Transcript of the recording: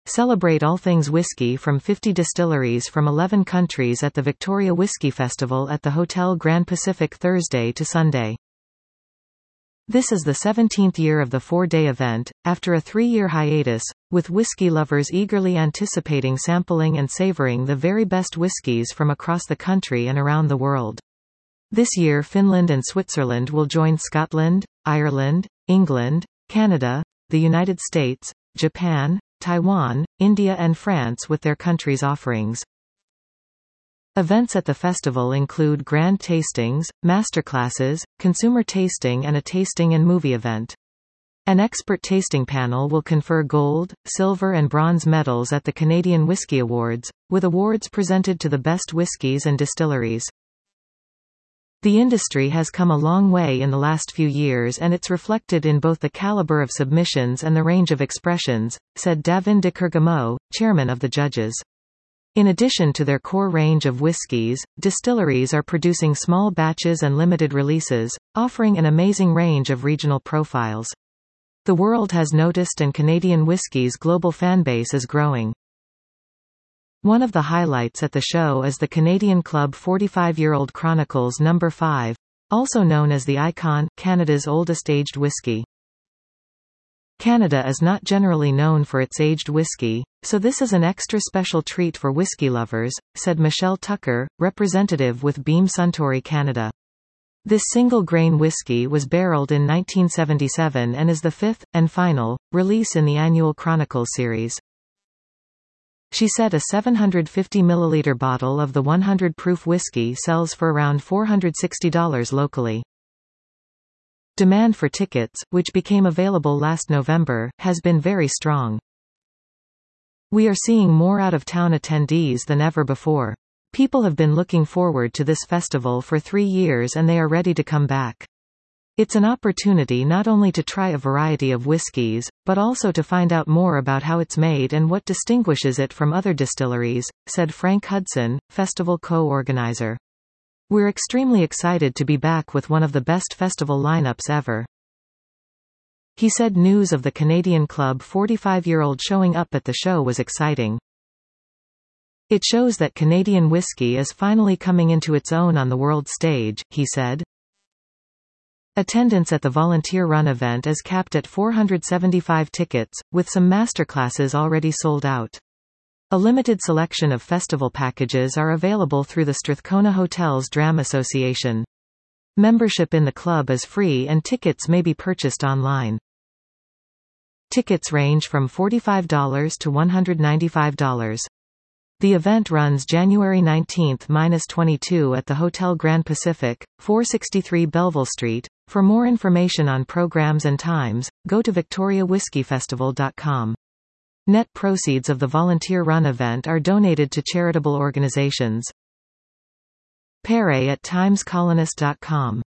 Celebrate all things whiskey from 50 distilleries from 11 countries at the Victoria Whiskey Festival at the Hotel Grand Pacific Thursday to Sunday. This is the 17th year of the 4-day event, after a 3-year hiatus, with whiskey lovers eagerly anticipating sampling and savoring the very best whiskies from across the country and around the world. This year Finland and Switzerland will join Scotland, Ireland, England, Canada, the United States, Japan, Taiwan, India and France with their countries' offerings. Events at the festival include grand tastings, masterclasses, consumer tasting and a tasting and movie event. An expert tasting panel will confer gold, silver and bronze medals at the Canadian Whisky Awards, with awards presented to the best whiskies and distilleries. The industry has come a long way in the last few years and it's reflected in both the caliber of submissions and the range of expressions, said Davin de Kergamo, chairman of the judges. In addition to their core range of whiskies, distilleries are producing small batches and limited releases, offering an amazing range of regional profiles. The world has noticed and Canadian whisky's global fanbase is growing. One of the highlights at the show is the Canadian Club 45-year-old Chronicles No. 5, also known as the Icon, Canada's oldest aged whiskey. Canada is not generally known for its aged whiskey, so this is an extra special treat for whiskey lovers, said Michelle Tucker, representative with Beam Suntory Canada. This single-grain whiskey was barreled in 1977 and is the fifth, and final, release in the annual Chronicles series. She said a 750 milliliter bottle of the 100 proof whiskey sells for around $460 locally. Demand for tickets, which became available last November, has been very strong. We are seeing more out-of-town attendees than ever before. People have been looking forward to this festival for 3 years and they are ready to come back. It's an opportunity not only to try a variety of whiskies, but also to find out more about how it's made and what distinguishes it from other distilleries, said Frank Hudson, festival co-organizer. We're extremely excited to be back with one of the best festival lineups ever. He said news of the Canadian Club 45-year-old showing up at the show was exciting. It shows that Canadian whiskey is finally coming into its own on the world stage, he said. Attendance at the Volunteer Run event is capped at 475 tickets, with some masterclasses already sold out. A limited selection of festival packages are available through the Strathcona Hotels Dram Association. Membership in the club is free and tickets may be purchased online. Tickets range from $45 to $195. The event runs January 19–22 at the Hotel Grand Pacific, 463 Belleville Street. For more information on programs and times, go to victoriawhiskeyfestival.com. Net proceeds of the Volunteer Run event are donated to charitable organizations. Pere at timescolonist.com